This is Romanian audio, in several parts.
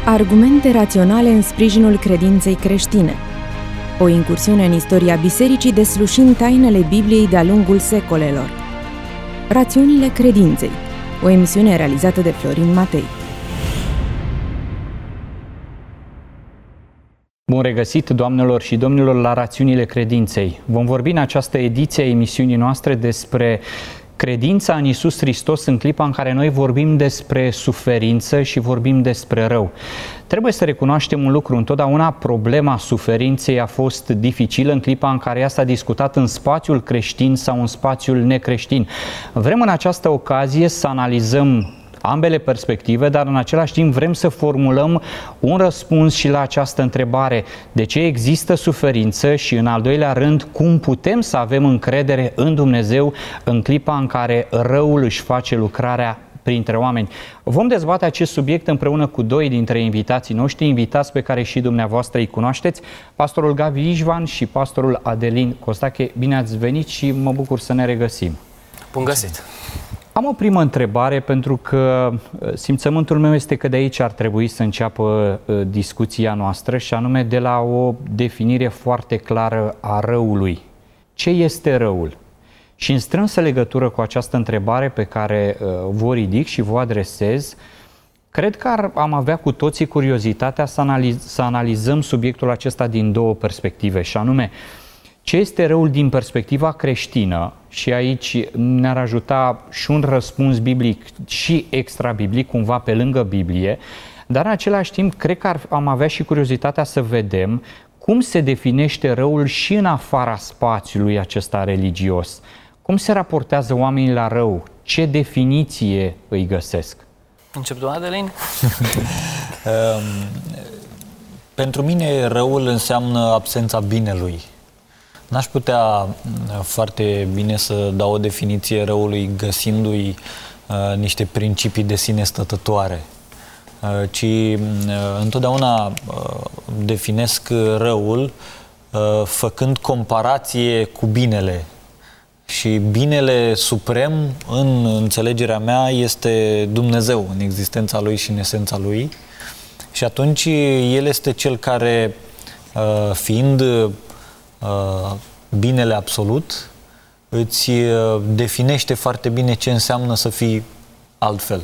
Argumente raționale în sprijinul credinței creștine. O incursiune în istoria bisericii deslușind tainele Bibliei de-a lungul secolelor. Rațiunile credinței. O emisiune realizată de Florin Matei. Bun regăsit, doamnelor și domnilor, la Rațiunile Credinței. Vom vorbi în această ediție a emisiunii noastre despre credința în Iisus Hristos în clipa în care noi vorbim despre suferință și vorbim despre rău. Trebuie să recunoaștem un lucru, întotdeauna problema suferinței a fost dificilă în clipa în care ea s-a discutat în spațiul creștin sau în spațiul necreștin. Vrem în această ocazie să analizăm ambele perspective, dar în același timp vrem să formulăm un răspuns și la această întrebare: de ce există suferință și, în al doilea rând, cum putem să avem încredere în Dumnezeu în clipa în care răul își face lucrarea printre oameni. Vom dezbate acest subiect împreună cu doi dintre invitații noștri, invitați pe care și dumneavoastră îi cunoașteți, pastorul Gabi Ișvan și pastorul Adelin Costache. Bine ați venit și mă bucur să ne regăsim. Bun găsit! Am o primă întrebare, pentru că simțământul meu este că de aici ar trebui să înceapă discuția noastră, și anume de la o definire foarte clară a răului. Ce este răul? Și în strânsă legătură cu această întrebare pe care vă ridic și vă adresez, cred că am avea cu toții curiozitatea să analizăm subiectul acesta din două perspective, și anume, ce este răul din perspectiva creștină, și aici ne-ar ajuta și un răspuns biblic și extra-biblic, cumva pe lângă Biblie, dar în același timp cred că am avea și curiozitatea să vedem cum se definește răul și în afara spațiului acesta religios. Cum se raportează oamenii la rău? Ce definiție îi găsesc? Încep tu, Adelin? Pentru mine răul înseamnă absența binelui. N-aș putea foarte bine să dau o definiție răului găsindu-i niște principii de sine stătătoare, ci întotdeauna definesc răul făcând comparație cu binele. Și binele suprem, în înțelegerea mea, este Dumnezeu, în existența Lui și în esența Lui. Și atunci El este Cel care, fiind binele absolut, îți definește foarte bine ce înseamnă să fii altfel.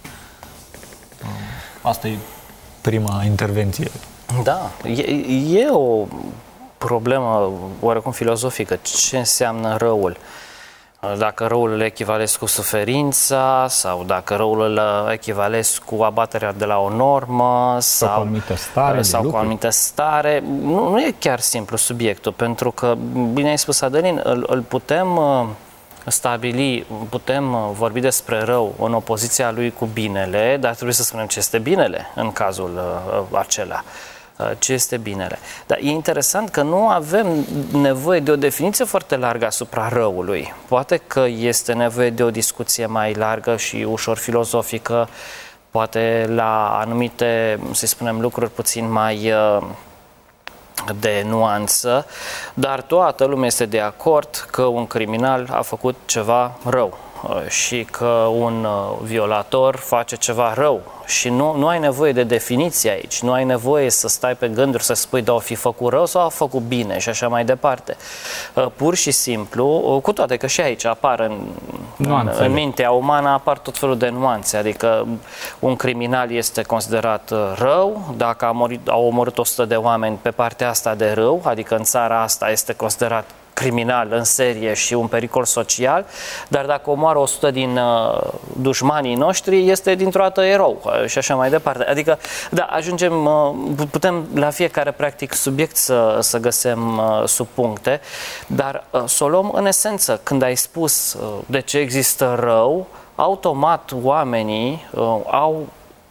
Asta e prima intervenție. Da, e o problemă oarecum filozofică. Ce înseamnă răul? Dacă răul îl echivalezi cu suferința, sau dacă răul îl echivalezi cu abaterea de la o normă, sau cu o anumită stare. Nu e chiar simplu subiectul, pentru că, bine ai spus, Adelin, îl putem stabili, putem vorbi despre rău în opoziția lui cu binele, dar trebuie să spunem ce este binele în cazul acela. Ce este binele. Dar e interesant că nu avem nevoie de o definiție foarte largă asupra răului. Poate că este nevoie de o discuție mai largă și ușor filozofică, poate la anumite, să spunem, lucruri puțin mai de nuanță, dar toată lumea este de acord că un criminal a făcut ceva rău și că un violator face ceva rău. Și nu ai nevoie de definiție aici, nu ai nevoie să stai pe gânduri să spui da, o fi făcut rău sau a făcut bine și așa mai departe. Pur și simplu, cu toate că și aici apar în mintea umană apar tot felul de nuanțe, adică un criminal este considerat rău, dacă au omorât 100 de oameni pe partea asta de rău, adică în țara asta este considerat criminal în serie și un pericol social, dar dacă omoară 100 din dușmanii noștri, este dintr-o dată erou și așa mai departe. Adică, da, putem la fiecare practic subiect să găsim subpuncte, dar să o luăm în esență. Când ai spus de ce există rău, automat oamenii au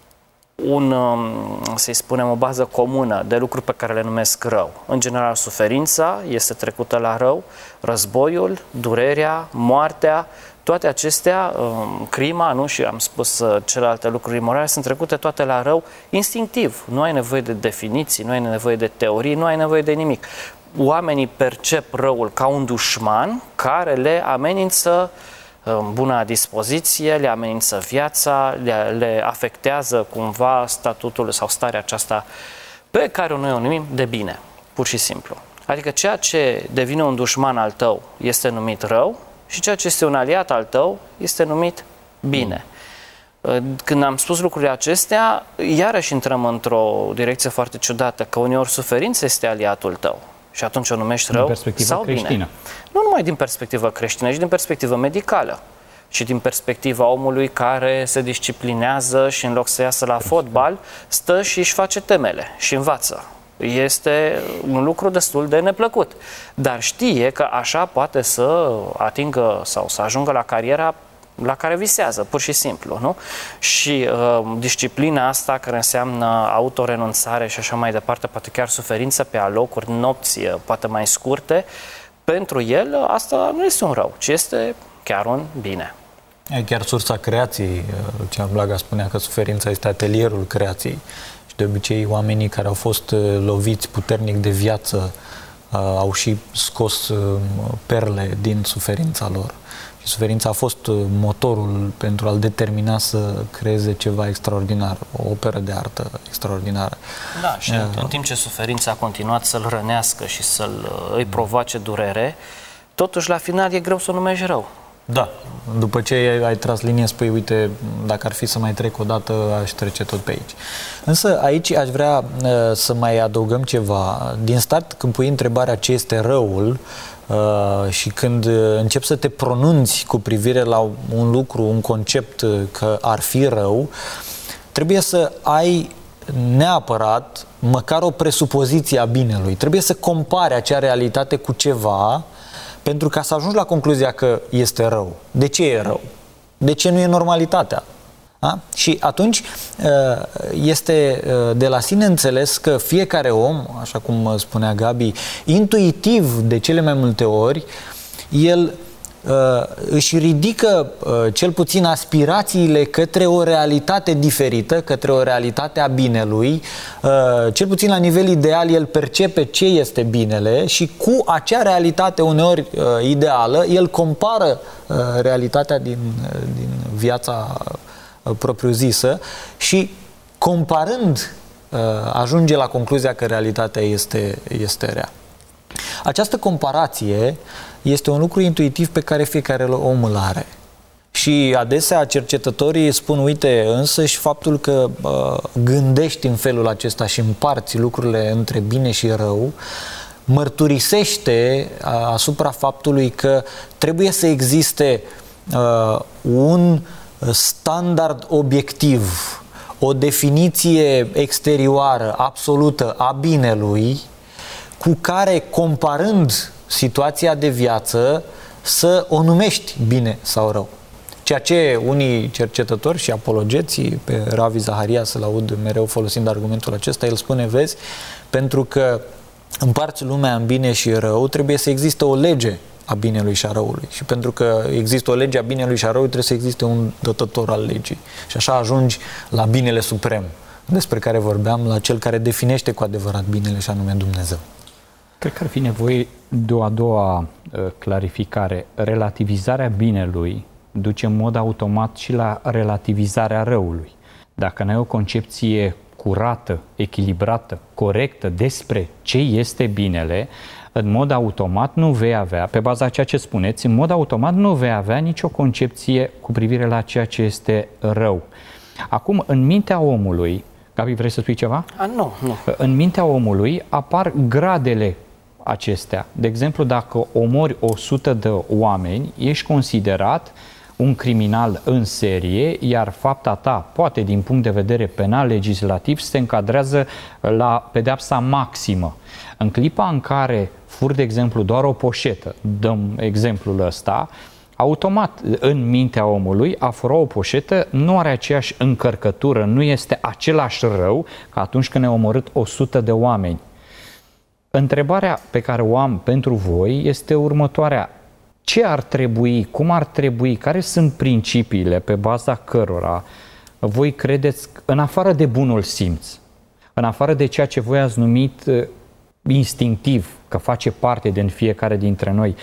să-i spunem, o bază comună de lucruri pe care le numesc rău. În general, suferința este trecută la rău, războiul, durerea, moartea, toate acestea, crima, nu, și am spus celelalte lucruri imorale, sunt trecute toate la rău instinctiv. Nu ai nevoie de definiții, nu ai nevoie de teorii, nu ai nevoie de nimic. Oamenii percep răul ca un dușman care le amenință în bună dispoziție, le amenință viața, le afectează cumva statutul sau starea aceasta pe care noi o numim de bine, pur și simplu. Adică ceea ce devine un dușman al tău este numit rău și ceea ce este un aliat al tău este numit bine. Când am spus lucrurile acestea, iarăși intrăm într-o direcție foarte ciudată, că uneori suferința este aliatul tău și atunci o numești rău sau creștină. Bine. Nu numai din perspectivă creștină, ci din perspectivă medicală și din perspectiva omului care se disciplinează și în loc să iasă la fotbal, stă și își face temele și învață. Este un lucru destul de neplăcut, dar știe că așa poate să atingă sau să ajungă la cariera la care visează, pur și simplu, nu? Și disciplina asta, care înseamnă autorenunțare și așa mai departe, poate chiar suferință pe alocuri, nopți, poate mai scurte, pentru el asta nu este un rău, ci este chiar un bine. E chiar sursa creației. Lucian Blaga spunea că suferința este atelierul creației. Și de obicei oamenii care au fost loviți puternic de viață au și scos perle din suferința lor. Și suferința a fost motorul pentru a-l determina să creeze ceva extraordinar, o operă de artă extraordinară. Da, și în timp ce suferința a continuat să-l rănească și îi provoace durere, totuși la final e greu să o numești rău. Da, după ce ai tras linie, spui, uite, dacă ar fi să mai trec o dată, aș trece tot pe aici. Însă aici aș vrea să mai adăugăm ceva. Din start, când pui întrebarea ce este răul și când începi să te pronunți cu privire la un lucru, un concept că ar fi rău, trebuie să ai neapărat măcar o presupoziție a binelui. Trebuie să compari acea realitate cu ceva pentru ca să ajungi la concluzia că este rău. De ce e rău? De ce nu e normalitatea? Da? Și atunci este de la sine înțeles că fiecare om, așa cum spunea Gabi, intuitiv de cele mai multe ori, el își ridică cel puțin aspirațiile către o realitate diferită, către o realitate a binelui, cel puțin la nivel ideal el percepe ce este binele și cu acea realitate uneori ideală el compară realitatea din viața propriu-zisă și comparând ajunge la concluzia că realitatea este rea. Această comparație este un lucru intuitiv pe care fiecare om îl are. Și adesea cercetătorii spun, uite, însăși faptul că gândești în felul acesta și împarți lucrurile între bine și rău, mărturisește asupra faptului că trebuie să existe un standard obiectiv, o definiție exterioară, absolută a binelui, cu care, comparând situația de viață, să o numești bine sau rău. Ceea ce unii cercetători și apologeții, pe Ravi Zaharia să-l aud mereu folosind argumentul acesta, el spune, vezi, pentru că împarți lumea în bine și rău, trebuie să existe o lege a binelui și a răului. Și pentru că există o lege a binelui și a răului, trebuie să existe un dătător al legii. Și așa ajungi la binele suprem, despre care vorbeam, la cel care definește cu adevărat binele, și anume Dumnezeu. Cred că ar fi nevoie de o a doua clarificare. Relativizarea binelui duce în mod automat și la relativizarea răului. Dacă n-ai o concepție curată, echilibrată, corectă despre ce este binele, în mod automat nu vei avea, pe baza a ceea ce spuneți, în mod automat nu vei avea nicio concepție cu privire la ceea ce este rău. Acum, în mintea omului, Gabi, vrei să spui ceva? Nu. În mintea omului apar gradele acestea. De exemplu, dacă omori 100 de oameni, ești considerat un criminal în serie, iar fapta ta, poate din punct de vedere penal legislativ, se încadrează la pedeapsa maximă. În clipa în care furi, de exemplu, doar o poșetă, dăm exemplul ăsta, automat în mintea omului a fura o poșetă nu are aceeași încărcătură, nu este același rău ca atunci când ne-a omorât 100 de oameni. Întrebarea pe care o am pentru voi este următoarea. Ce ar trebui, cum ar trebui, care sunt principiile pe baza cărora voi credeți, în afară de bunul simț, în afară de ceea ce voi ați numit instinctiv, că face parte din fiecare dintre noi,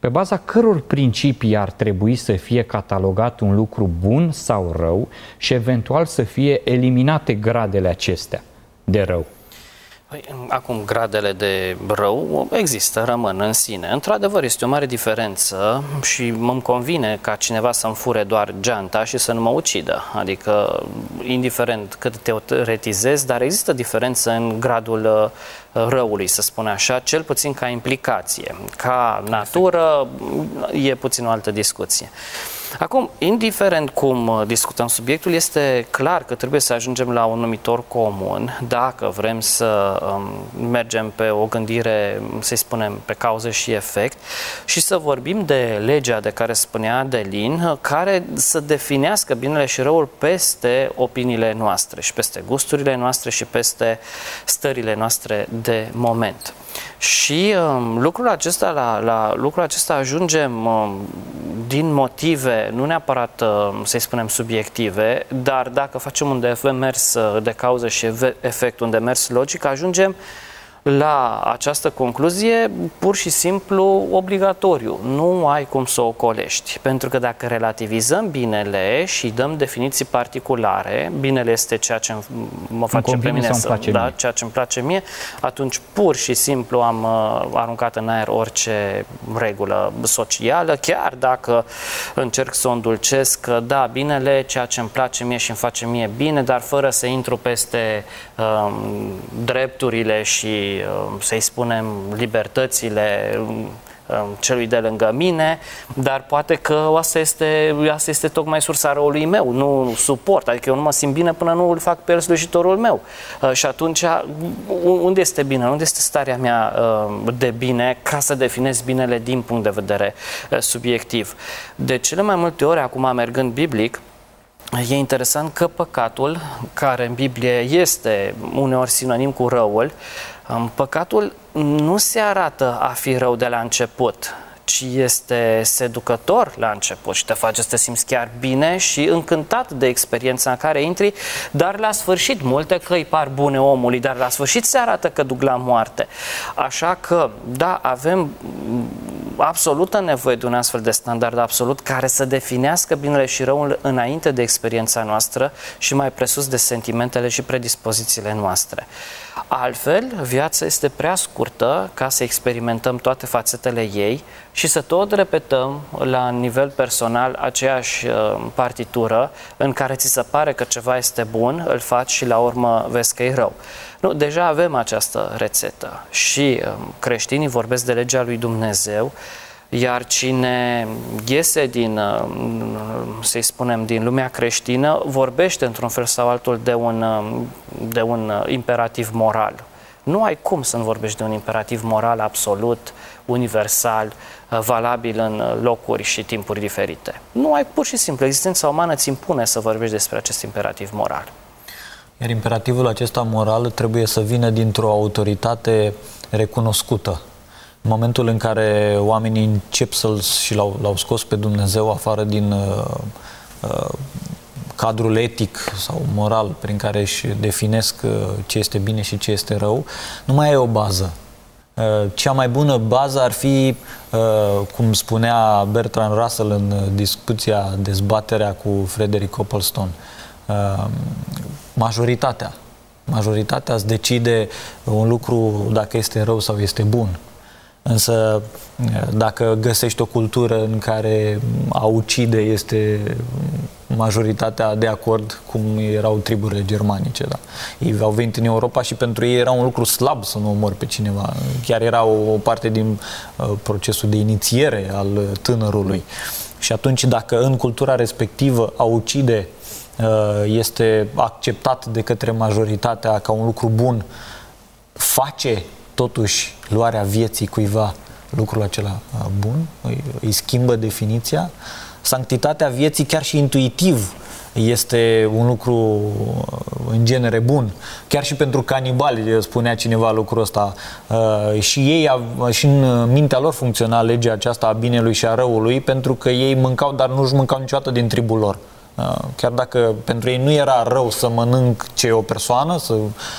Pe baza căror principii ar trebui să fie catalogat un lucru bun sau rău și eventual să fie eliminate gradele acestea de rău? Acum, gradele de rău există, rămân în sine. Într-adevăr, este o mare diferență și mă convine ca cineva să-mi fure doar geanta și să nu mă ucidă. Adică, indiferent cât teoretizez, dar există diferență în gradul răului, să spun așa, cel puțin ca implicație. Ca natură, e puțin o altă discuție. Acum, indiferent cum discutăm subiectul, este clar că trebuie să ajungem la un numitor comun dacă vrem să mergem pe o gândire, să-i spunem, pe cauză și efect și să vorbim de legea de care spunea Adelin, care să definească binele și răul peste opiniile noastre și peste gusturile noastre și peste stările noastre de moment. Și lucrul acesta ajungem din motive, nu neapărat, să-i spunem, subiective, dar dacă facem un demers de cauză și efect, un demers logic, ajungem la această concluzie pur și simplu obligatoriu. Nu ai cum să o ocolești. Pentru că dacă relativizăm binele și dăm definiții particulare, binele este ceea ce mă face pe mine ceea ce îmi place mie, atunci pur și simplu am aruncat în aer orice regulă socială, chiar dacă încerc să o îndulcesc, da, binele, ceea ce îmi place mie și îmi face mie bine, dar fără să intru peste drepturile și, să-i spunem, libertățile celui de lângă mine, dar poate că asta este tocmai sursa răului meu, nu suport, adică eu nu mă simt bine până nu îl fac pe el slujitorul meu. Și atunci, unde este bine? Unde este starea mea de bine ca să definez binele din punct de vedere subiectiv? De cele mai multe ori, acum mergând biblic, e interesant că păcatul, care în Biblie este uneori sinonim cu răul, păcatul nu se arată a fi rău de la început, ci este seducător la început și te face să te simți chiar bine și încântat de experiența în care intri, dar la sfârșit, multe căi par bune omului, dar la sfârșit se arată că duc la moarte. Așa că, da, avem absolută nevoie de un astfel de standard absolut care să definească binele și răul înainte de experiența noastră și mai presus de sentimentele și predispozițiile noastre. Altfel, viața este prea scurtă ca să experimentăm toate fațetele ei și să tot repetăm la nivel personal aceeași partitură în care ți se pare că ceva este bun, îl faci și la urmă vezi că e rău. Nu, deja avem această rețetă și creștinii vorbesc de legea lui Dumnezeu, iar cine iese din, să-i spunem, din lumea creștină, vorbește într-un fel sau altul de un imperativ moral. Nu ai cum să nu vorbești de un imperativ moral absolut, universal, valabil în locuri și timpuri diferite. Nu ai, pur și simplu, existența umană îți impune să vorbești despre acest imperativ moral. Iar imperativul acesta moral trebuie să vină dintr-o autoritate recunoscută. În momentul în care oamenii încep și l-au scos pe Dumnezeu afară din cadrul etic sau moral prin care își definesc ce este bine și ce este rău, nu mai e o bază. Cea mai bună bază ar fi, cum spunea Bertrand Russell în dezbaterea cu Frederick Coplestone, majoritatea. Majoritatea îți decide un lucru dacă este rău sau este bun. Însă, dacă găsești o cultură în care a ucide este majoritatea de acord, cum erau triburile germanice, da? Ei au venit în Europa și pentru ei era un lucru slab să nu omori pe cineva. Chiar era o parte din procesul de inițiere al tânărului. Și atunci, dacă în cultura respectivă a ucide este acceptat de către majoritatea ca un lucru bun, face totuși luarea vieții cuiva lucrul acela bun, îi schimbă definiția. Sanctitatea vieții, chiar și intuitiv, este un lucru în genere bun. Chiar și pentru canibali, spunea cineva lucrul ăsta, și ei, și în mintea lor funcționa legea aceasta a binelui și a răului, pentru că ei mâncau, dar nu-și mâncau niciodată din tribul lor. Chiar dacă pentru ei nu era rău să mănânce o persoană, să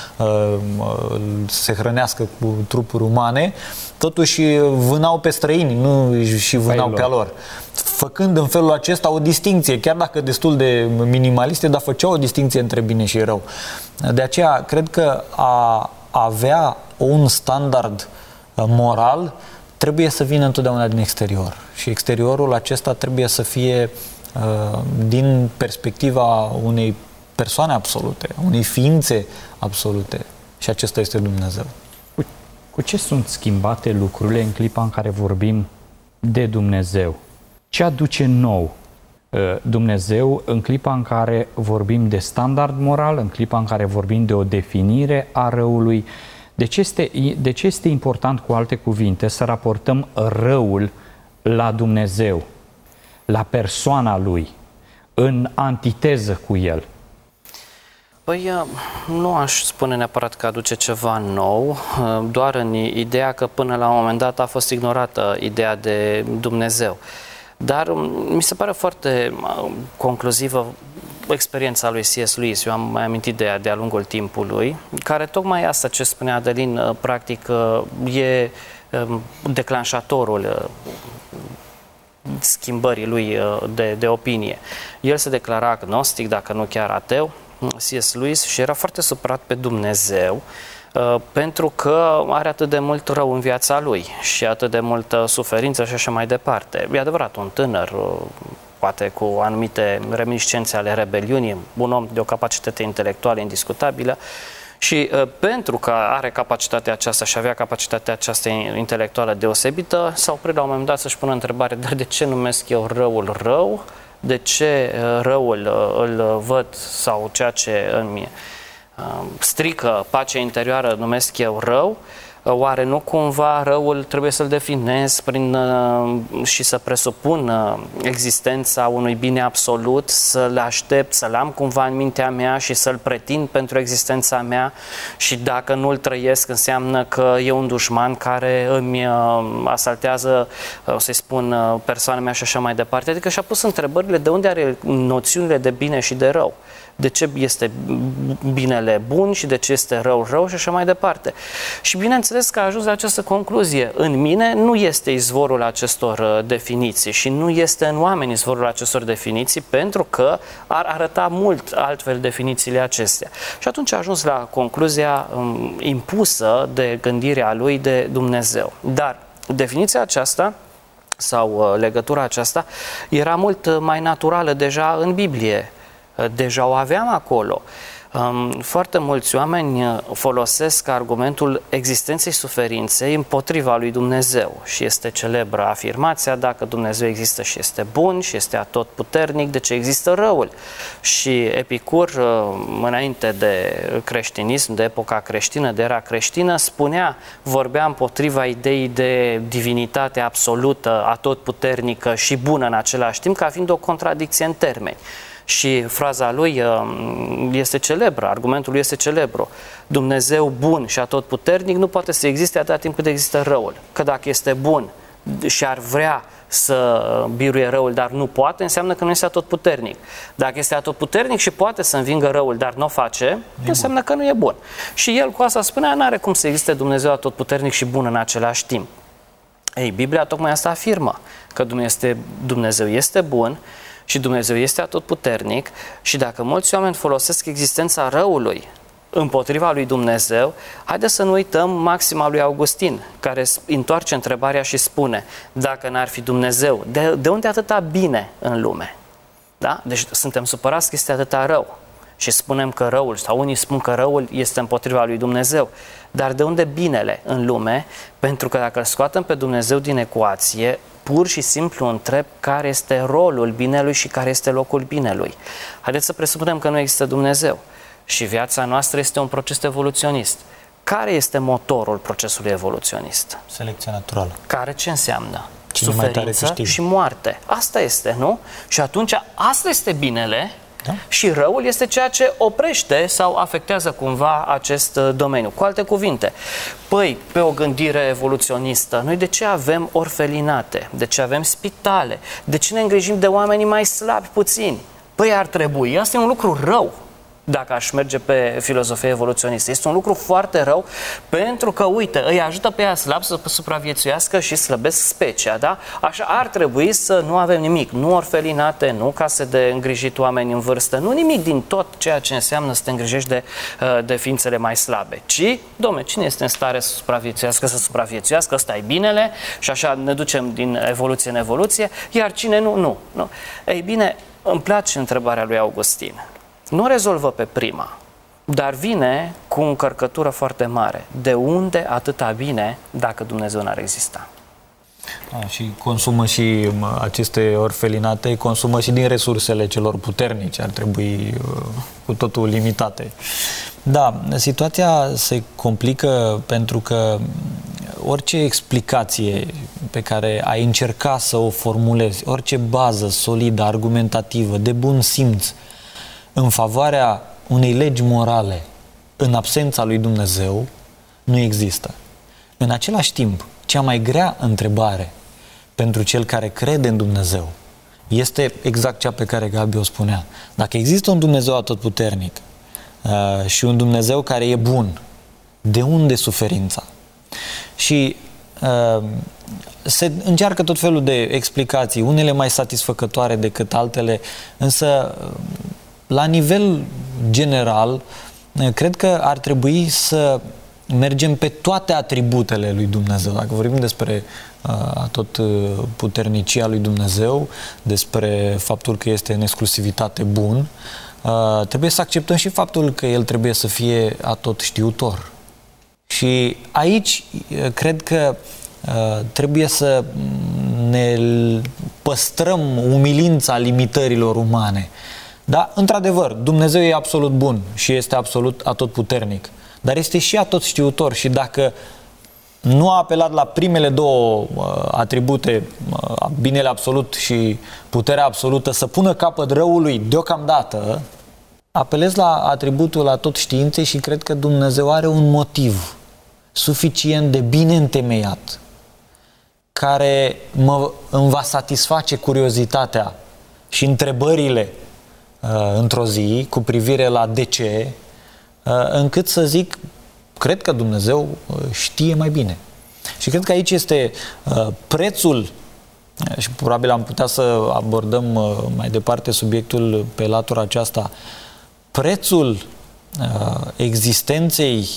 se hrănească cu trupuri umane, totuși vânau pe străini, nu și vânau pe a lor. Făcând în felul acesta o distinție, chiar dacă destul de minimaliste, dar făceau o distinție între bine și rău. De aceea, cred că a avea un standard moral trebuie să vină întotdeauna din exterior. Și exteriorul acesta trebuie să fie din perspectiva unei persoane absolute, unei ființe absolute. Și acesta este Dumnezeu. Cu ce sunt schimbate lucrurile în clipa în care vorbim de Dumnezeu? Ce aduce nou Dumnezeu în clipa în care vorbim de standard moral, în clipa în care vorbim de o definire a răului? De ce este important, cu alte cuvinte, să raportăm răul la Dumnezeu, la persoana Lui, în antiteză cu El? Păi nu aș spune neapărat că aduce ceva nou, doar în ideea că până la un moment dat a fost ignorată ideea de Dumnezeu. Dar mi se pare foarte concluzivă experiența lui C.S. Lewis, eu am mai amintit de ea de-a lungul timpului, care tocmai asta ce spunea Adelin, practic e declanșatorul schimbării lui de opinie. El se declara agnostic, dacă nu chiar ateu, C.S. Lewis, și era foarte supărat pe Dumnezeu pentru că are atât de mult rău în viața lui și atât de multă suferință și așa mai departe. E adevărat, un tânăr, poate cu anumite reminiscențe ale rebeliunii, un om de o capacitate intelectuală indiscutabilă, și pentru că are capacitatea aceasta și avea capacitatea aceasta intelectuală deosebită, s-a oprit la un moment dat să-și pună întrebare: dar de ce numesc eu răul rău? De ce răul îl văd, sau ceea ce îmi strică pacea interioară numesc eu rău? Oare nu cumva răul trebuie să-l definez și să presupun existența unui bine absolut, să-l aștept, să-l am cumva în mintea mea și să-l pretind pentru existența mea, și dacă nu-l trăiesc înseamnă că e un dușman care îmi asaltează, să-i spun, persoana mea și așa mai departe. Adică și-a pus întrebările de unde are noțiunile de bine și de rău. De ce este binele bun și de ce este rău și așa mai departe. Și bineînțeles că a ajuns la această concluzie: în mine nu este izvorul acestor definiții și nu este în oameni izvorul acestor definiții, pentru că ar arăta mult altfel definițiile acestea. Și atunci a ajuns la concluzia impusă de gândirea lui de Dumnezeu. Dar definiția aceasta sau legătura aceasta era mult mai naturală deja în Biblie. Deja o aveam acolo. Foarte mulți oameni folosesc argumentul existenței suferinței împotriva lui Dumnezeu și este celebră afirmația: dacă Dumnezeu există și este bun și este atotputernic, de ce există răul? Și Epicur, înainte de creștinism, de epoca creștină, de era creștină, vorbea împotriva ideii de divinitate absolută, atotputernică și bună în același timp, ca fiind o contradicție în termeni. Și fraza lui este celebră, argumentul lui este celebru: Dumnezeu bun și atotputernic nu poate să existe atâta timp cât există răul. Că dacă este bun și ar vrea să biruie răul, dar nu poate, înseamnă că nu este atotputernic. Dacă este atotputernic și poate să învingă răul, dar nu o face, înseamnă că nu e bun. Și el cu asta spunea: n-are cum să existe Dumnezeu atotputernic și bun în același timp. Ei, Biblia tocmai asta afirmă, că Dumnezeu este bun și Dumnezeu este atotputernic, și dacă mulți oameni folosesc existența răului împotriva lui Dumnezeu, haideți să nu uităm maxima lui Augustin, care întoarce întrebarea și spune: dacă n-ar fi Dumnezeu, de unde atâta bine în lume? Da? Deci suntem supărați că este atâta rău și spunem că răul, sau unii spun că răul este împotriva lui Dumnezeu. Dar de unde binele în lume? Pentru că dacă îl scoatem pe Dumnezeu din ecuație, pur și simplu întreb care este rolul binelui și care este locul binelui. Haideți să presupunem că nu există Dumnezeu și viața noastră este un proces evoluționist. Care este motorul procesului evoluționist? Selecția naturală. Care ce înseamnă? Cine suferință și moarte. Asta este, nu? Și atunci asta este binele. Da? Și răul este ceea ce oprește sau afectează cumva acest domeniu. Cu alte cuvinte, păi, pe o gândire evoluționistă, noi de ce avem orfelinate? De ce avem spitale? De ce ne îngrijim de oamenii mai slabi puțini? Păi ar trebui, asta e un lucru rău. Dacă aș merge pe filozofie evoluționistă. Este un lucru foarte rău pentru că, uite, îi ajută pe ea slab să supraviețuiască și slăbesc specia, da? Așa ar trebui să nu avem nimic, nu orfelinate, nu case de îngrijit oameni în vârstă, nu nimic din tot ceea ce înseamnă să te îngrijești de ființele mai slabe, ci, dom'le, cine este în stare să supraviețuiască, ăsta e binele și așa ne ducem din evoluție în evoluție, iar cine nu. Ei bine, îmi place întrebarea lui Augustin. Nu rezolvă pe prima, dar vine cu o încărcătură foarte mare. De unde atâta bine dacă Dumnezeu n-ar exista? Și consumă și aceste orfelinate, consumă și din resursele celor puternici, ar trebui cu totul limitate. Da, situația se complică pentru că orice explicație pe care ai încerca să o formulezi, orice bază solidă, argumentativă, de bun simț, în favoarea unei legi morale, în absența lui Dumnezeu, nu există. În același timp, cea mai grea întrebare pentru cel care crede în Dumnezeu este exact cea pe care Gabi o spunea. Dacă există un Dumnezeu atotputernic și un Dumnezeu care e bun, de unde suferința? Și se încearcă tot felul de explicații, unele mai satisfăcătoare decât altele, însă la nivel general, cred că ar trebui să mergem pe toate atributele lui Dumnezeu. Dacă vorbim despre tot puternicia lui Dumnezeu, despre faptul că este în exclusivitate bun, trebuie să acceptăm și faptul că El trebuie să fie atot știutor. Și aici cred că trebuie să ne păstrăm umilința limitărilor umane. Da, într-adevăr, Dumnezeu e absolut bun și este absolut atotputernic, dar este și atotștiutor și dacă nu a apelat la primele două atribute, binele absolut și puterea absolută, să pună capăt răului deocamdată, apelez la atributul atotștiinței și cred că Dumnezeu are un motiv suficient de bine întemeiat care îmi va satisface curiozitatea și întrebările într-o zi cu privire la de ce, încât să zic, cred că Dumnezeu știe mai bine. Și cred că aici este prețul, și probabil am putea să abordăm mai departe subiectul pe latura aceasta, prețul existenței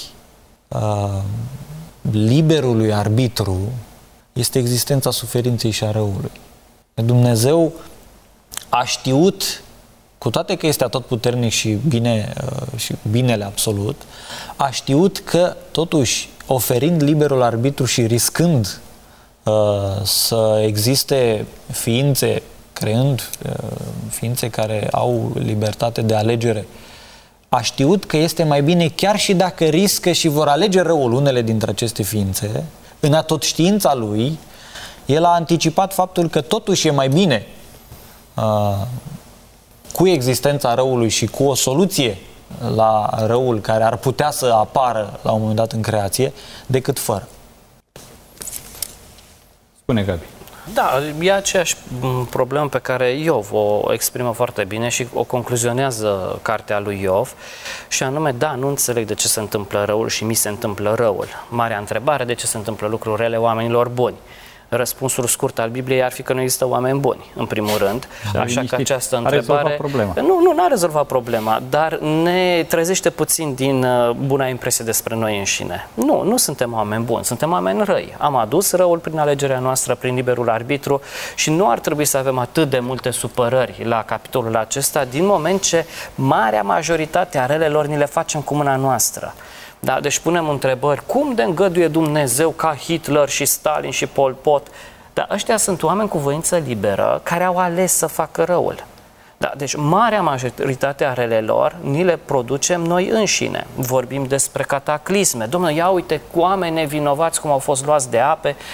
liberului arbitru este existența suferinței și a răului. Dumnezeu a știut, cu toate că este atotputernic și binele absolut, a știut că, totuși, oferind liberul arbitru și riscând să existe ființe, creând ființe care au libertate de alegere, a știut că este mai bine, chiar și dacă riscă și vor alege răul unele dintre aceste ființe, în atotștiința lui, el a anticipat faptul că totuși e mai bine cu existența răului și cu o soluție la răul care ar putea să apară la un moment dat în creație, decât fără. Spune, Gabi. Da, e aceeași problemă pe care Iov o exprimă foarte bine și o concluzionează cartea lui Iov, și anume, da, nu înțeleg de ce se întâmplă răul și mi se întâmplă răul. Marea întrebare, de ce se întâmplă lucruri rele oamenilor buni? Răspunsul scurt al Bibliei ar fi că nu există oameni buni, în primul rând. Așa că această întrebare nu a rezolvat problema, dar ne trezește puțin din buna impresie despre noi înșine. Nu suntem oameni buni, suntem oameni răi. Am adus răul prin alegerea noastră, prin liberul arbitru, și nu ar trebui să avem atât de multe supărări la capitolul acesta, din moment ce marea majoritate a relelor ni le facem cu mâna noastră. Da, deci punem întrebări, cum de îngăduie Dumnezeu ca Hitler și Stalin și Pol Pot? Dar ăștia sunt oameni cu voință liberă care au ales să facă răul. Da, deci marea majoritate a relelor ni le producem noi înșine. Vorbim despre cataclisme. Dom'le, ia uite, cu oameni nevinovați cum au fost luați de ape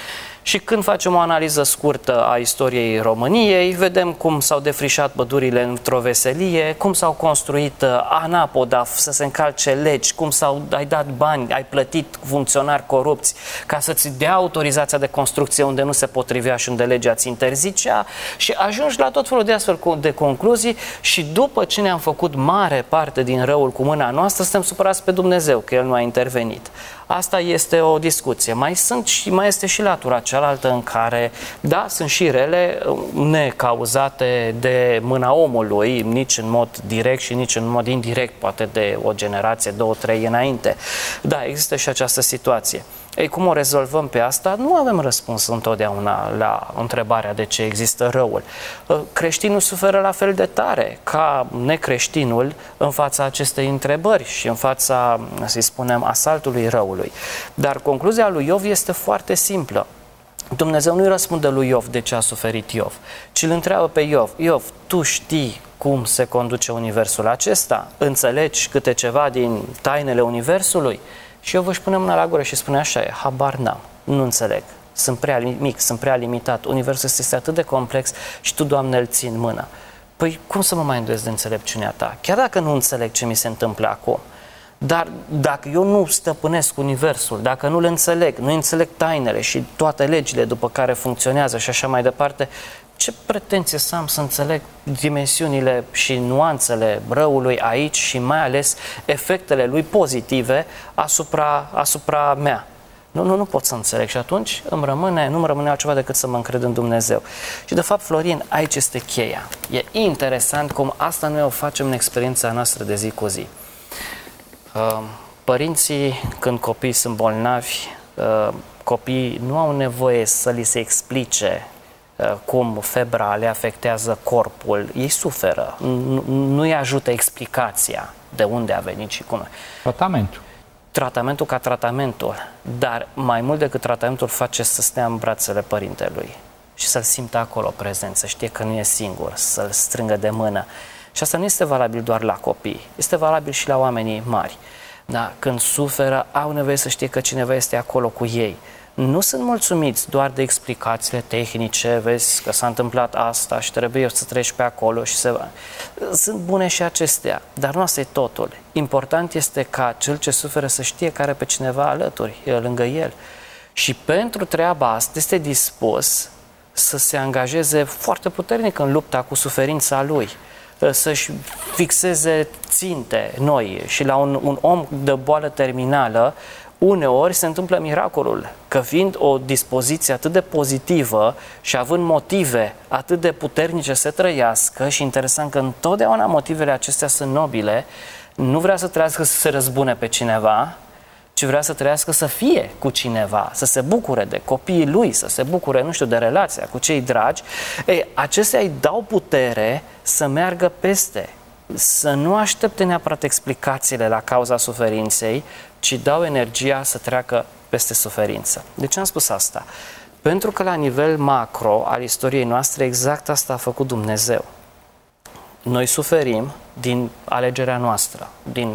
Și când facem o analiză scurtă a istoriei României, vedem cum s-au defrișat pădurile într-o veselie, cum s-au construit anapoda să se încalce legi, cum ai dat bani, ai plătit funcționari corupți ca să-ți dea autorizația de construcție unde nu se potrivea și unde legea ți interzicea, și ajungi la tot felul de astfel de concluzii și după ce ne-am făcut mare parte din răul cu mâna noastră, suntem supărați pe Dumnezeu că El nu a intervenit. Asta este o discuție. Mai este și latura cealaltă în care, da, sunt și rele necauzate de mâna omului, nici în mod direct și nici în mod indirect, poate de o generație, 2-3 înainte. Da, există și această situație. Ei, cum o rezolvăm pe asta? Nu avem răspuns întotdeauna la întrebarea de ce există răul. Creștinul suferă la fel de tare ca necreștinul în fața acestei întrebări și în fața, să spunem, asaltului răului. Dar concluzia lui Iov este foarte simplă. Dumnezeu nu-i răspunde lui Iov de ce a suferit Iov, ci îl întreabă pe Iov: Iov, tu știi cum se conduce universul acesta? Înțelegi câte ceva din tainele universului? Și eu își pune mâna la gură și spune așa: habar n-am, nu înțeleg, sunt prea mic, sunt prea limitat, universul este atât de complex și tu, Doamne, îl ții în mână. Păi cum să mă mai îndoiesc de înțelepciunea ta? Chiar dacă nu înțeleg ce mi se întâmplă acum, dar dacă eu nu stăpânesc universul, dacă nu-l înțeleg, nu înțeleg tainele și toate legile după care funcționează și așa mai departe, ce pretenție să am să înțeleg dimensiunile și nuanțele răului aici și mai ales efectele lui pozitive asupra mea? Nu pot să înțeleg și atunci nu îmi rămâne altceva decât să mă încred în Dumnezeu. Și de fapt, Florin, aici este cheia. E interesant cum asta noi o facem în experiența noastră de zi cu zi. Părinții, când copiii sunt bolnavi, copiii nu au nevoie să li se explice cum febra le afectează corpul. Ei suferă. Nu-i ajută explicația de unde a venit și cum. Tratamentul ca tratamentul, dar mai mult decât tratamentul face să stea în brațele părintelui și să-l simtă acolo prezent, să știe că nu e singur, să-l strângă de mână. Și asta nu este valabil doar la copii, este valabil și la oamenii mari. Da, când suferă, au nevoie să știe că cineva este acolo cu ei. Nu sunt mulțumiți doar de explicațiile tehnice, vezi că s-a întâmplat asta și trebuie să treci pe acolo și să... Sunt bune și acestea, dar nu asta e totul. Important este ca cel ce suferă să știe că are pe cineva alături, lângă el. Și pentru treaba asta este dispus să se angajeze foarte puternic în lupta cu suferința lui, să-și fixeze ținte noi. Și la un om de boală terminală, uneori se întâmplă miracolul, că fiind o dispoziție atât de pozitivă și având motive atât de puternice să trăiască, și interesant că întotdeauna motivele acestea sunt nobile, nu vrea să trăiască să se răzbune pe cineva, ci vrea să trăiască să fie cu cineva, să se bucure de copiii lui, să se bucure, nu știu, de relația cu cei dragi. Ei, acestea îi dau putere să meargă peste, să nu aștepte neapărat explicațiile la cauza suferinței, ci dau energia să treacă peste suferință. De ce am spus asta? Pentru că la nivel macro al istoriei noastre exact asta a făcut Dumnezeu. Noi suferim din alegerea noastră,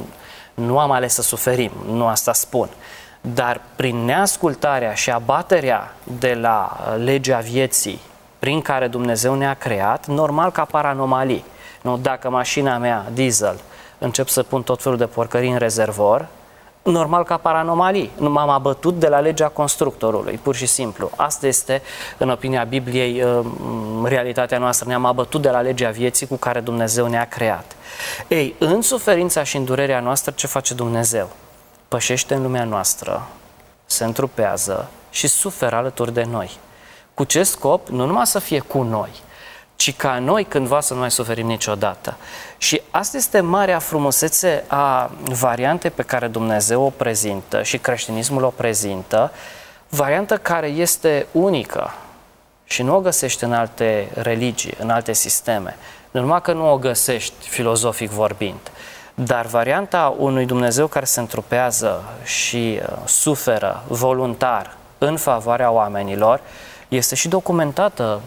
nu am ales să suferim, nu asta spun, dar prin neascultarea și abaterea de la legea vieții prin care Dumnezeu ne-a creat, normal că apar anomalii. Nu, dacă mașina mea, diesel, încep să pun tot felul de porcării în rezervor, normal că apar anomalii. Nu m-am abătut de la legea constructorului, pur și simplu. Asta este, în opinia Bibliei, realitatea noastră. Ne-am abătut de la legea vieții cu care Dumnezeu ne-a creat. Ei, în suferința și în durerea noastră, ce face Dumnezeu? Pășește în lumea noastră, se întrupează și suferă alături de noi. Cu ce scop? Nu numai să fie cu noi, ci ca noi cândva să nu mai suferim niciodată. Și asta este marea frumusețe a variantei pe care Dumnezeu o prezintă și creștinismul o prezintă, variantă care este unică și nu o găsești în alte religii, în alte sisteme. Nu numai că nu o găsești filozofic vorbind, dar varianta unui Dumnezeu care se întrupează și suferă voluntar în favoarea oamenilor este și documentată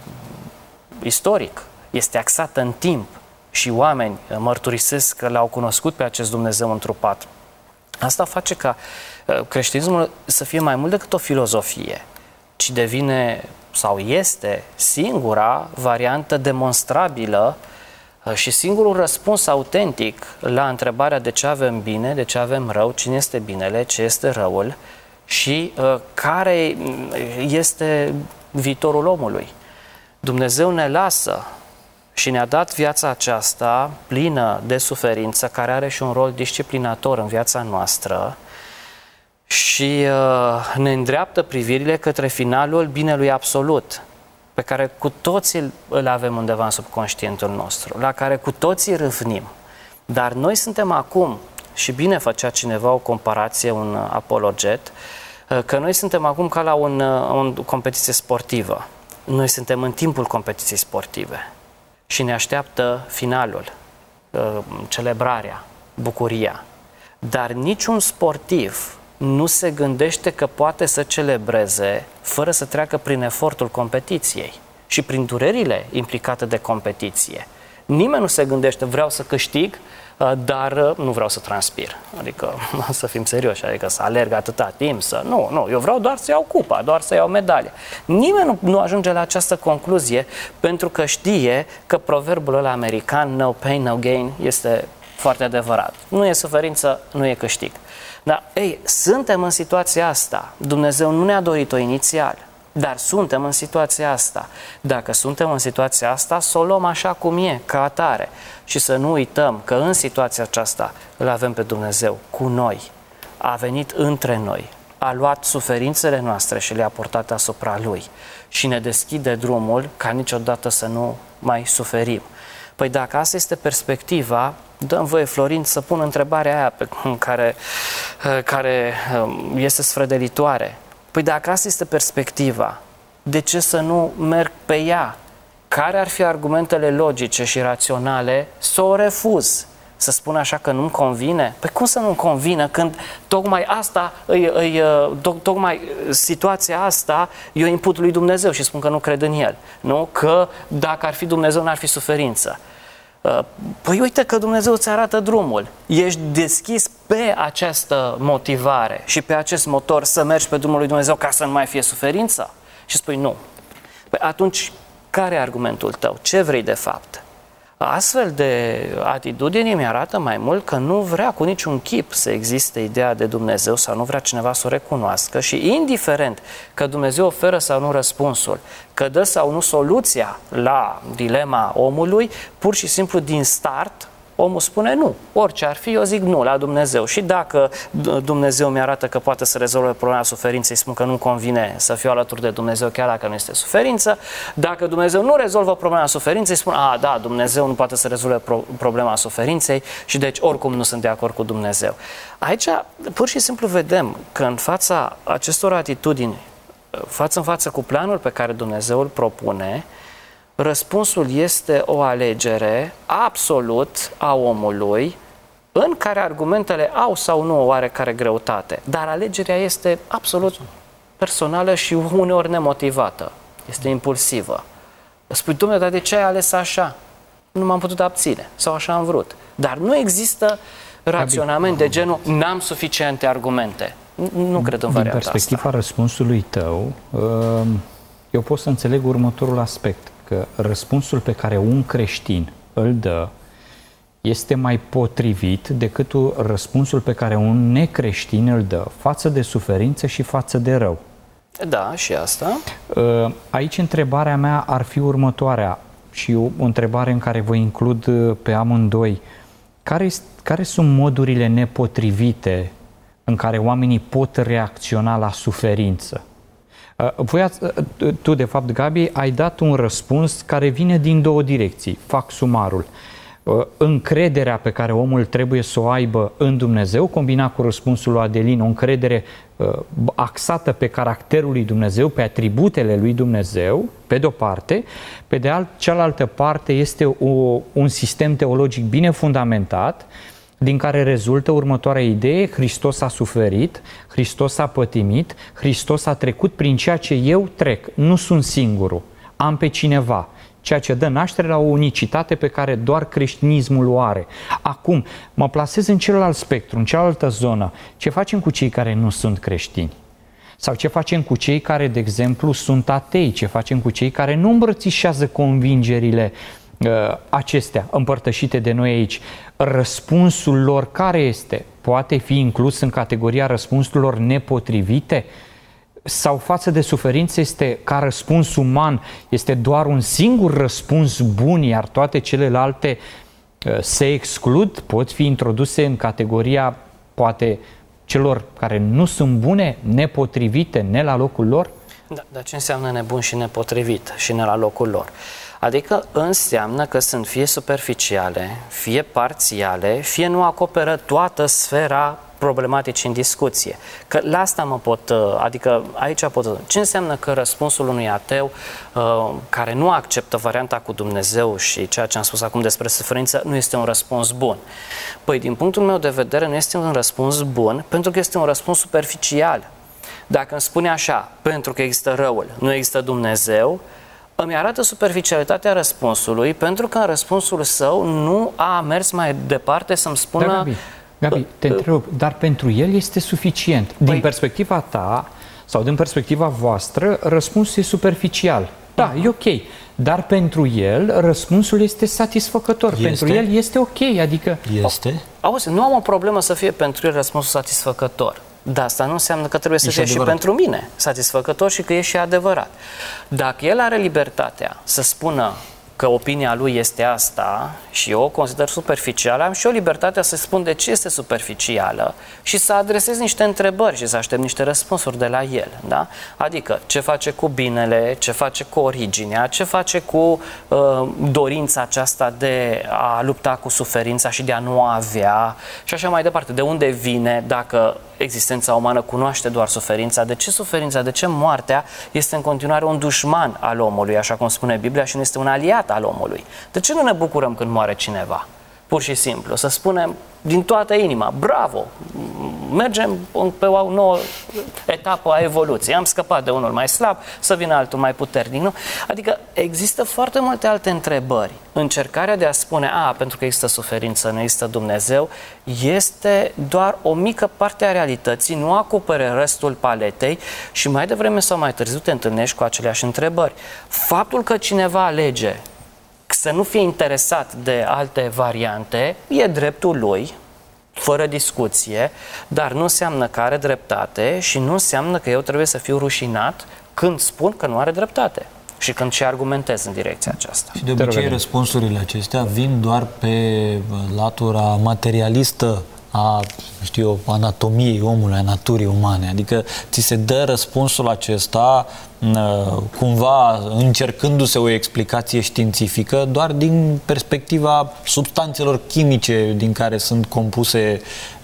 istoric, este axată în timp și oameni mărturisesc că l-au cunoscut pe acest Dumnezeu întrupat. Asta face ca creștinismul să fie mai mult decât o filozofie, ci devine sau este singura variantă demonstrabilă și singurul răspuns autentic la întrebarea de ce avem bine, de ce avem rău, cine este binele, ce este răul și care este viitorul omului. Dumnezeu ne lasă și ne-a dat viața aceasta plină de suferință, care are și un rol disciplinator în viața noastră și ne îndreaptă privirile către finalul binelui absolut, pe care cu toții îl avem undeva în subconștientul nostru, la care cu toții râvnim. Dar noi suntem acum, și bine făcea cineva o comparație, un apologet, că noi suntem acum ca la o competiție sportivă. Noi suntem în timpul competiției sportive și ne așteaptă finalul, celebrarea, bucuria. Dar niciun sportiv nu se gândește că poate să celebreze fără să treacă prin efortul competiției și prin durerile implicate de competiție. Nimeni nu se gândește, vreau să câștig, dar nu vreau să transpir. Adică, să fim serioși, adică să alerg atâta timp, Nu, eu vreau doar să iau cupa, doar să iau medalie. Nimeni nu ajunge la această concluzie pentru că știe că proverbul ăla american, no pain, no gain, este foarte adevărat. Nu e suferință, nu e câștig. Dar, suntem în situația asta. Dumnezeu nu ne-a dorit-o inițial, dar suntem în situația asta. Dacă suntem în situația asta, să o luăm așa cum e, ca atare. Și să nu uităm că în situația aceasta îl avem pe Dumnezeu cu noi. A venit între noi, a luat suferințele noastre și le-a purtat asupra Lui și ne deschide drumul ca niciodată să nu mai suferim. Păi dacă asta este perspectiva, dă-mi voie, Florin, să pun întrebarea aia care este sfrădelitoare. Păi dacă asta este perspectiva, de ce să nu merg pe ea? Care ar fi argumentele logice și raționale să o refuz? Să spun așa că nu-mi convine? Păi cum să nu-mi convină când tocmai asta, tocmai situația asta e input lui Dumnezeu și spun că nu cred în El. Nu? Că dacă ar fi Dumnezeu, n-ar fi suferință. Păi uite că Dumnezeu îți arată drumul. Ești deschis pe această motivare și pe acest motor să mergi pe drumul lui Dumnezeu ca să nu mai fie suferință? Și spui nu. Păi atunci, care e argumentul tău? Ce vrei de fapt? Astfel de atitudini mi arată mai mult că nu vrea cu niciun chip să existe ideea de Dumnezeu sau nu vrea cineva să o recunoască și indiferent că Dumnezeu oferă sau nu răspunsul, că dă sau nu soluția la dilema omului, pur și simplu din start omul spune nu. Orice ar fi, eu zic nu la Dumnezeu. Și dacă Dumnezeu mi-arată că poate să rezolve problema suferinței, spun că nu convine să fiu alături de Dumnezeu chiar dacă nu este suferință. Dacă Dumnezeu nu rezolvă problema suferinței, spun, da, Dumnezeu nu poate să rezolve problema suferinței și deci oricum nu sunt de acord cu Dumnezeu. Aici pur și simplu vedem că în fața acestor atitudini, față în față cu planul pe care Dumnezeu îl propune, răspunsul este o alegere absolut a omului în care argumentele au sau nu o oarecare greutate, dar alegerea este absolut personală și uneori nemotivată, este impulsivă. Spui, Dom'le, dar de ce ai ales așa? Nu m-am putut abține sau așa am vrut. Dar nu există raționament de genul n-am suficiente argumente. Nu cred în varianta asta. Din perspectiva răspunsului tău, eu pot să înțeleg următorul aspect. Că răspunsul pe care un creștin îl dă este mai potrivit decât răspunsul pe care un necreștin îl dă față de suferință și față de rău. Da, și asta. Aici întrebarea mea ar fi următoarea și o întrebare în care vă includ pe amândoi. Care sunt modurile nepotrivite în care oamenii pot reacționa la suferință? Tu, de fapt, Gabi, ai dat un răspuns care vine din două direcții. Fac sumarul. Încrederea pe care omul trebuie să o aibă în Dumnezeu, combinat cu răspunsul lui Adelin, o încredere axată pe caracterul lui Dumnezeu, pe atributele lui Dumnezeu, pe de-o parte. Pe de cealaltă parte este un sistem teologic bine fundamentat, din care rezultă următoarea idee: Hristos a suferit, Hristos a pătimit, Hristos a trecut prin ceea ce eu trec. Nu sunt singurul, am pe cineva, ceea ce dă naștere la o unicitate pe care doar creștinismul o are. Acum, mă plasez în celălalt spectru, în cealaltă zonă. Ce facem cu cei care nu sunt creștini? Sau ce facem cu cei care, de exemplu, sunt atei? Ce facem cu cei care nu îmbrățișează convingerile acestea împărtășite de noi aici? Răspunsul lor care este? Poate fi inclus în categoria răspunsurilor nepotrivite? Sau față de suferință este, ca răspuns uman, este doar un singur răspuns bun, iar toate celelalte se exclud, pot fi introduse în categoria, poate, celor care nu sunt bune, nepotrivite, ne la locul lor? Da, dar ce înseamnă nebun și nepotrivit și ne la locul lor? Adică înseamnă că sunt fie superficiale, fie parțiale, fie nu acoperă toată sfera problematici în discuție. Că la asta mă pot, adică aici pot. Ce înseamnă că răspunsul unui ateu care nu acceptă varianta cu Dumnezeu și ceea ce am spus acum despre suferință nu este un răspuns bun? Păi, din punctul meu de vedere, nu este un răspuns bun pentru că este un răspuns superficial. Dacă îmi spune așa, pentru că există răul, nu există Dumnezeu, îmi arată superficialitatea răspunsului, pentru că în răspunsul său nu a mers mai departe să-mi spună... Gabi, te întreb, dar pentru el este suficient. Din perspectiva ta sau din perspectiva voastră, răspunsul e superficial. Da, e ok. Dar pentru el, răspunsul este satisfăcător. Este? Pentru el este ok, adică... Este? Auzi, nu am o problemă să fie pentru el răspunsul satisfăcător. Dar asta nu înseamnă că trebuie să fie și pentru mine satisfăcător și că e și adevărat. Dacă el are libertatea să spună că opinia lui este asta și eu o consider superficială, am și eu libertatea să spun de ce este superficială și să adresez niște întrebări și să aștept niște răspunsuri de la el. Da? Adică ce face cu binele, ce face cu originea, ce face cu dorința aceasta de a lupta cu suferința și de a nu avea și așa mai departe. De unde vine dacă existența umană cunoaște doar suferința? De ce suferința, de ce moartea este în continuare un dușman al omului, așa cum spune Biblia, și nu este un aliat al omului? De ce nu ne bucurăm când moare cineva? Pur și simplu, să spunem din toată inima, bravo, mergem pe o nouă etapă a evoluției, am scăpat de unul mai slab, să vină altul mai puternic, nu? Adică există foarte multe alte întrebări. Încercarea de a spune, pentru că există suferință, nu există Dumnezeu, este doar o mică parte a realității, nu acopere restul paletei și mai devreme sau mai târziu te întâlnești cu aceleași întrebări. Faptul că cineva alege să nu fie interesat de alte variante, e dreptul lui, fără discuție, dar nu înseamnă că are dreptate și nu înseamnă că eu trebuie să fiu rușinat când spun că nu are dreptate și când și argumentez în direcția aceasta. Și de obicei răspunsurile acestea vin doar pe latura materialistă a, anatomiei omului, a naturii umane. Adică ți se dă răspunsul acesta cumva încercându-se o explicație științifică doar din perspectiva substanțelor chimice din care sunt compuse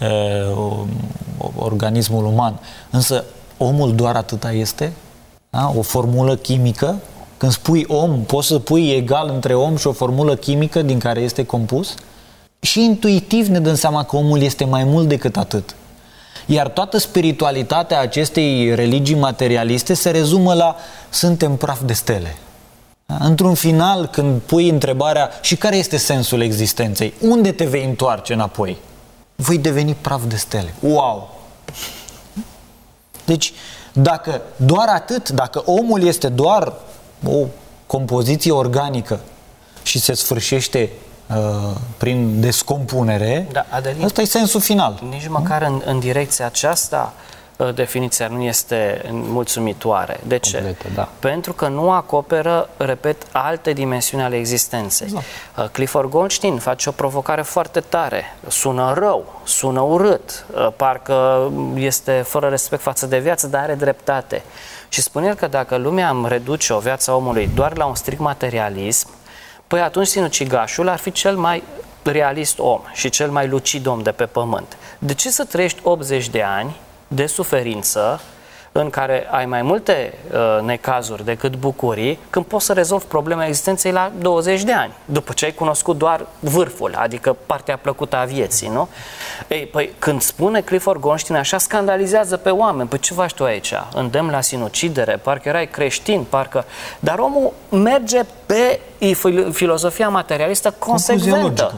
organismul uman. Însă omul doar atâta este? Da? O formulă chimică? Când spui om, poți să pui egal între om și o formulă chimică din care este compus? Și intuitiv ne dăm seama că omul este mai mult decât atât. Iar toată spiritualitatea acestei religii materialiste se rezumă la suntem praf de stele. Într-un final, când pui întrebarea și care este sensul existenței, unde te vei întoarce înapoi? Voi deveni praf de stele. Wow! Deci, dacă doar atât, dacă omul este doar o compoziție organică și se sfârșește prin descompunere, da, Adelin, ăsta e sensul final. Nici măcar în direcția aceasta definiția nu este mulțumitoare. De ce? Completă, da. Pentru că nu acoperă, repet, alte dimensiuni ale existenței. Exact. Clifford Goldstein face o provocare foarte tare. Sună rău, sună urât, parcă este fără respect față de viață, dar are dreptate. Și spune că dacă lumea îmi reduce o viața omului doar la un strict materialism, păi atunci sinucigașul ar fi cel mai realist om și cel mai lucid om de pe pământ. De ce să trăiești 80 de ani de suferință în care ai mai multe necazuri decât bucurii, când poți să rezolvi problema existenței la 20 de ani, după ce ai cunoscut doar vârful, adică partea plăcută a vieții, nu? Ei, păi, când spune Clifford Goldstein așa, scandalizează pe oameni. Păi ce faci tu aici? Îndemn la sinucidere, parcă erai creștin, parcă... Dar omul merge pe filozofia materialistă consecventă.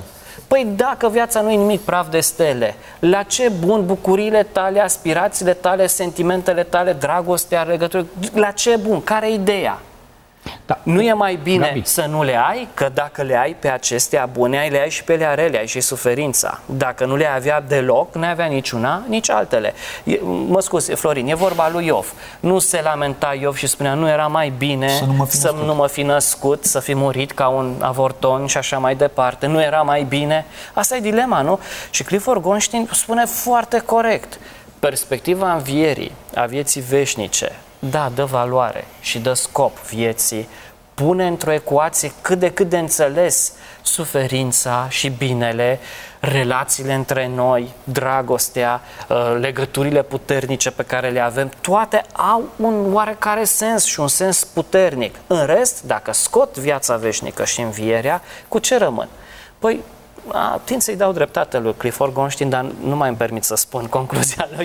Păi dacă viața nu e nimic praf de stele, la ce bun bucuriile tale, aspirațiile tale, sentimentele tale, dragostea, legătură, la ce bun? Care e ideea? Da. Nu e mai bine, Gabi, să nu le ai? Că dacă le ai pe acestea bune, le ai și pe le rele, ai și suferința. Dacă nu le avea deloc, nu avea niciuna, nici altele. Mă scuze, Florin, e vorba lui Iov. Nu se lamenta Iov și spunea, nu era mai bine să nu mă fi născut, să fi murit ca un avorton și așa mai departe. Nu era mai bine? Asta e dilema, nu? Și Clifford Gonstein spune foarte corect. Perspectiva învierii, a vieții veșnice, da, dă valoare și dă scop vieții, pune într-o ecuație cât de cât de înțeles suferința și binele, relațiile între noi, dragostea, legăturile puternice pe care le avem, toate au un oarecare sens și un sens puternic. În rest, dacă scot viața veșnică și învierea, cu ce rămân? Păi, tind să-i dau dreptate lui Clifford Gonstein, dar nu mai îmi permit să spun concluzia lui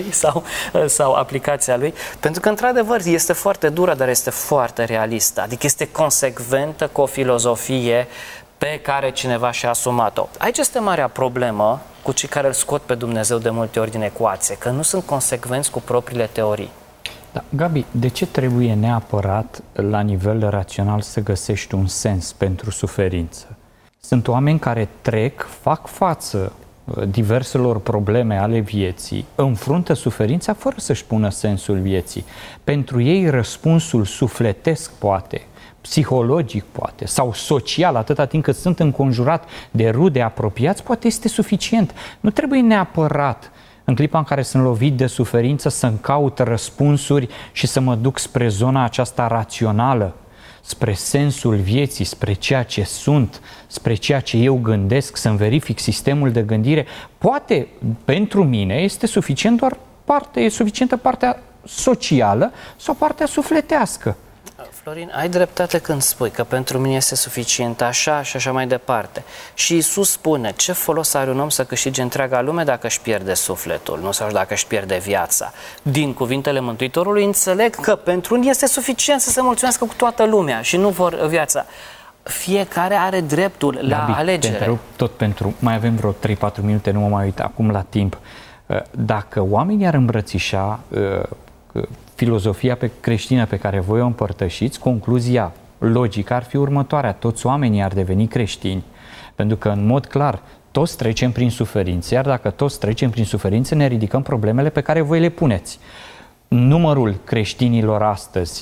sau aplicația lui, pentru că, într-adevăr, este foarte dură, dar este foarte realistă. Adică este consecventă cu o filozofie pe care cineva și-a asumat-o. Aici este marea problemă cu cei care îl scot pe Dumnezeu de multe ori din ecuație, că nu sunt consecvenți cu propriile teorii. Da, Gabi, de ce trebuie neapărat la nivel rațional să găsești un sens pentru suferință? Sunt oameni care fac față diverselor probleme ale vieții, înfruntă suferința fără să-și pună sensul vieții. Pentru ei răspunsul sufletesc poate, psihologic poate, sau social, atâta timp cât sunt înconjurat de rude apropiați, poate este suficient. Nu trebuie neapărat, în clipa în care sunt lovit de suferință, să-mi caut răspunsuri și să mă duc spre zona aceasta rațională, spre sensul vieții, spre ceea ce sunt, spre ceea ce eu gândesc, să-mi verific sistemul de gândire. Poate, pentru mine, este suficientă partea socială sau partea sufletească. Florin, ai dreptate când spui că pentru mine este suficient așa și așa mai departe. Și Iisus spune, ce folos are un om să câștige întreaga lume dacă își pierde sufletul, nu sau dacă își pierde viața. Din cuvintele Mântuitorului înțeleg că pentru unii este suficient să se mulțumească cu toată lumea și nu vor viața. Fiecare are dreptul la alegere. Mai avem vreo 3-4 minute, nu mă mai uit acum la timp. Dacă oamenii ar îmbrățișa filozofia creștină pe care voi o împărtășiți, concluzia logică ar fi următoarea. Toți oamenii ar deveni creștini, pentru că, în mod clar, toți trecem prin suferințe, iar dacă toți trecem prin suferințe, ne ridicăm problemele pe care voi le puneți. Numărul creștinilor astăzi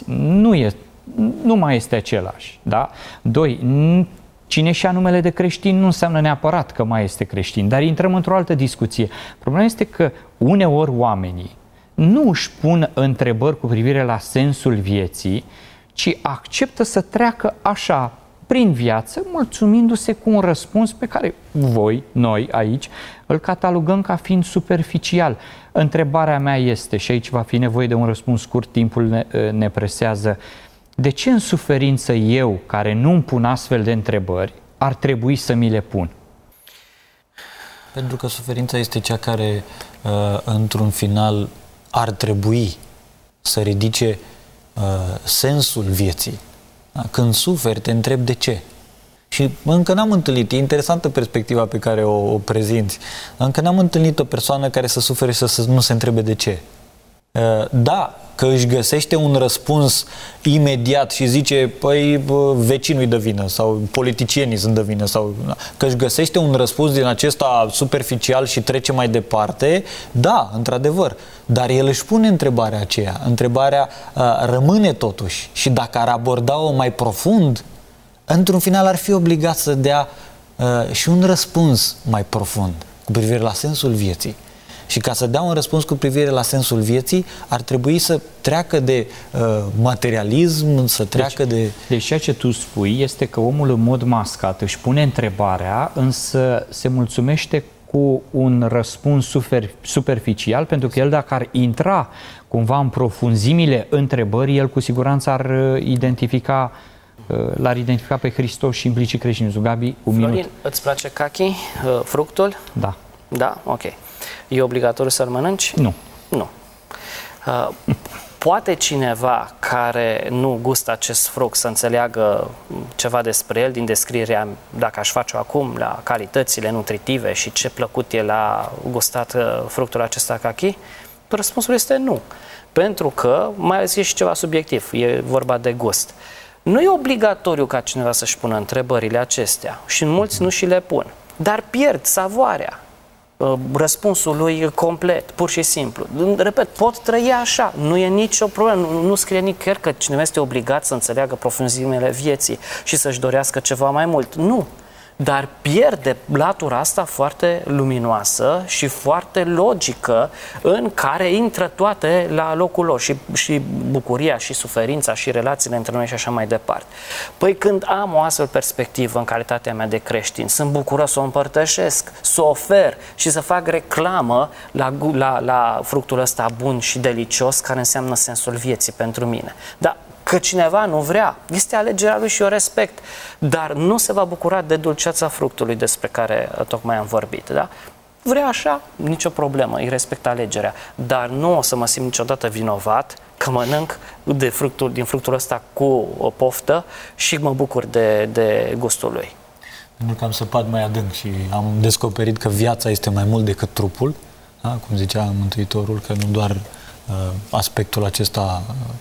nu mai este același. Da? 2. Cine și-a numele de creștin nu înseamnă neapărat că mai este creștin, dar intrăm într-o altă discuție. Problema este că uneori oamenii nu își pun întrebări cu privire la sensul vieții, ci acceptă să treacă așa, prin viață, mulțumindu-se cu un răspuns pe care noi aici, îl catalogăm ca fiind superficial. Întrebarea mea este, și aici va fi nevoie de un răspuns scurt, timpul ne presează, de ce în suferință eu, care nu îmi pun astfel de întrebări, ar trebui să mi le pun? Pentru că suferința este cea care, într-un final, ar trebui să ridice sensul vieții. Când suferi, te întrebi de ce. Și încă n-am întâlnit, e interesantă perspectiva pe care o prezinți, încă n-am întâlnit o persoană care să sufere și să nu se întrebe de ce. Da, că își găsește un răspuns imediat și zice, păi vecinul-i dă vină sau politicienii sunt de vină, sau că își găsește un răspuns din acesta superficial și trece mai departe, da, într-adevăr, dar el își pune întrebarea aceea, întrebarea rămâne totuși și dacă ar aborda-o mai profund, într-un final ar fi obligat să dea și un răspuns mai profund cu privire la sensul vieții. Și ca să dea un răspuns cu privire la sensul vieții, ar trebui să treacă de materialism, să treacă Deci ceea ce tu spui este că omul în mod mascat își pune întrebarea, însă se mulțumește cu un răspuns superficial, pentru că el, dacă ar intra cumva în profunzimile întrebării, el cu siguranță l-ar identifica pe Hristos și implicit creștinismul. Gabi, un minut. Florin, îți place cachi, fructul? Da. Da? Ok. E obligatoriu să-l mănânci? Nu. Nu. Poate cineva care nu gustă acest fruct să înțeleagă ceva despre el din descrierea, dacă aș face-o acum, la calitățile nutritive și ce plăcut e la gustat fructul acesta cachi? Răspunsul este nu. Pentru că, mai ales e și ceva subiectiv, e vorba de gust. Nu e obligatoriu ca cineva să-și pună întrebările acestea și mulți nu și le pun, dar pierd savoarea răspunsul lui complet, pur și simplu. Repet, pot trăi așa, nu e nicio problemă, nu scrie nicăieri că cineva este obligat să înțeleagă profunzimile vieții și să-și dorească ceva mai mult. Nu. Dar pierde latura asta foarte luminoasă și foarte logică în care intră toate la locul lor și bucuria și suferința și relațiile între noi și așa mai departe. Păi când am o astfel perspectivă în calitatea mea de creștin, sunt bucuros să o împărtășesc, să o ofer și să fac reclamă la fructul ăsta bun și delicios care înseamnă sensul vieții pentru mine. Da. Că cineva nu vrea, este alegerea lui și o respect, dar nu se va bucura de dulceața fructului despre care tocmai am vorbit, da? Vrea așa, nicio problemă, îi respect alegerea, dar nu o să mă simt niciodată vinovat că mănânc din fructul ăsta cu o poftă și mă bucur de gustul lui. Pentru că am săpat mai adânc și am descoperit că viața este mai mult decât trupul, da? Cum zicea Mântuitorul, că nu doar aspectul acesta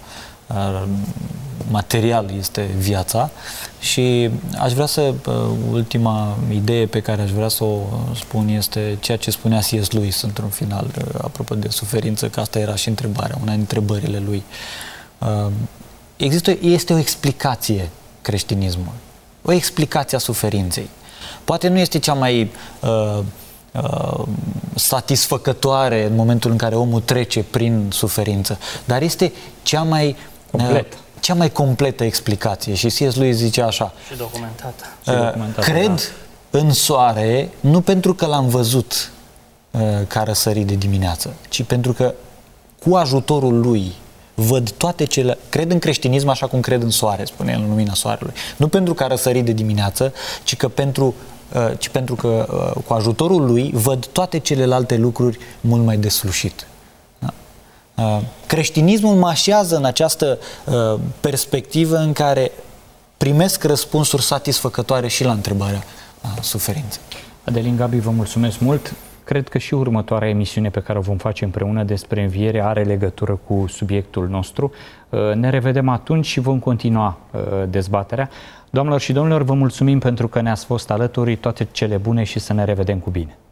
material este viața. Și aș vrea să, ultima idee pe care aș vrea să o spun este ceea ce spunea C.S. Lewis într-un final, apropo de suferință, că asta era și întrebarea, una dintre întrebările lui. Este o explicație creștinismul, o explicație a suferinței. Poate nu este cea mai satisfăcătoare în momentul în care omul trece prin suferință, dar este cea mai completă explicație. Și C.S. Lewis zice așa: și documentată. Cred în soare nu pentru că l-am văzut că a răsărit de dimineață, ci pentru că cu ajutorul lui văd toate cele... Cred în creștinism așa cum cred în soare, spune el, în lumina soarelui. Nu pentru că a răsărit de dimineață, ci pentru că cu ajutorul lui văd toate celelalte lucruri mult mai deslușit. Da? Creștinismul mă așează în această perspectivă în care primesc răspunsuri satisfăcătoare și la întrebarea suferinței. Adelin, Gabi, vă mulțumesc mult. Cred că și următoarea emisiune pe care o vom face împreună despre înviere are legătură cu subiectul nostru. Ne revedem atunci și vom continua dezbaterea. Doamnelor și domnilor, vă mulțumim pentru că ne-ați fost alături, toate cele bune și să ne revedem cu bine.